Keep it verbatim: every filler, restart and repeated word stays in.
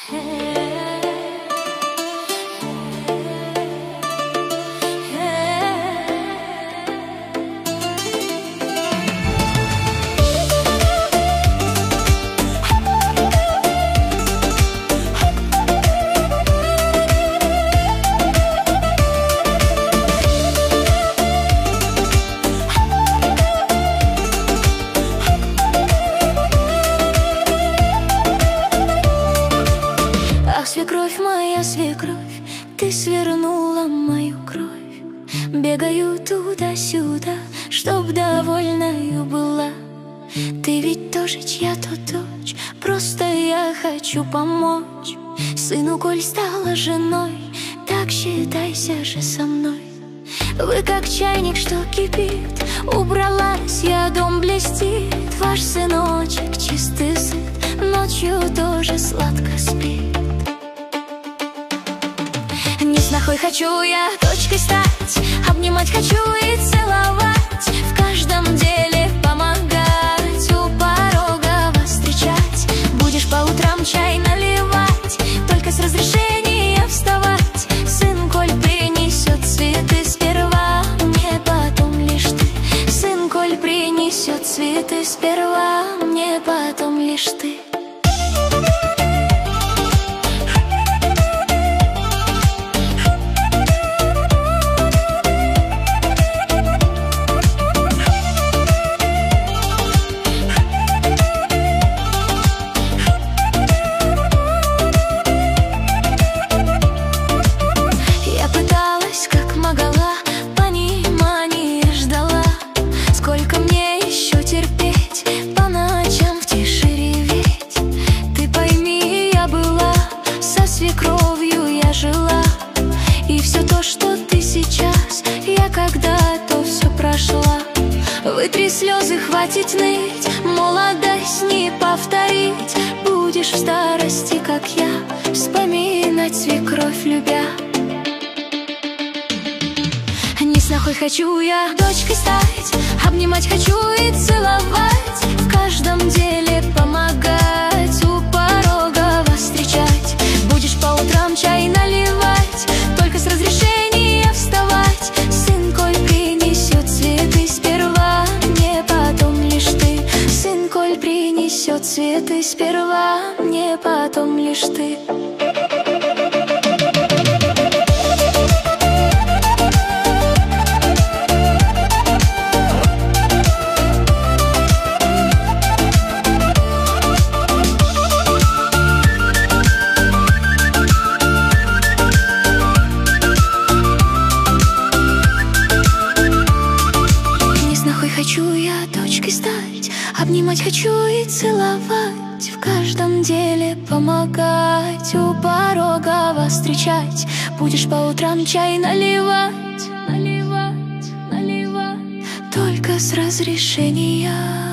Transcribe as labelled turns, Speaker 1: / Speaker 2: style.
Speaker 1: Свекровь моя, свекровь, ты свернула мою кровь. Бегаю туда-сюда, чтоб довольною была. Ты ведь тоже чья-то дочь, просто я хочу помочь. Сыну, коль стала женой, так считайся же со мной. Вы как чайник, что кипит, убралась я, дом блестит. Ваш сыночек чистый сыт, ночью тоже сладко спит. Не снохой хочу я дочкой стать, обнимать хочу и целовать, в каждом деле помогать, у порога вас встречать. Будешь по утрам чай наливать, только с разрешения вставать. Сын, коль принесет цветы сперва мне, потом лишь ты. Сын, коль принесет цветы сперва мне, потом лишь ты. Свекровью я жила, и все то, что ты сейчас, я когда-то все прошла. Вытри слезы, хватит ныть, молодость не повторить. Будешь в старости, как я, вспоминать свекровь любя. Не снохой хочу я дочкой стать, обнимать хочу и целовать, в каждом деле помогать, у порога вас встречать. Будешь по утрам чай наливать, только с разрешения вставать. Сын, коль принесет цветы сперва мне, потом лишь ты. Сын, коль принесет цветы сперва мне, потом лишь ты. Хочу я дочкой стать, обнимать хочу и целовать, в каждом деле помогать, у порога вас встречать. Будешь по утрам чай наливать, наливать, наливать, только с разрешения.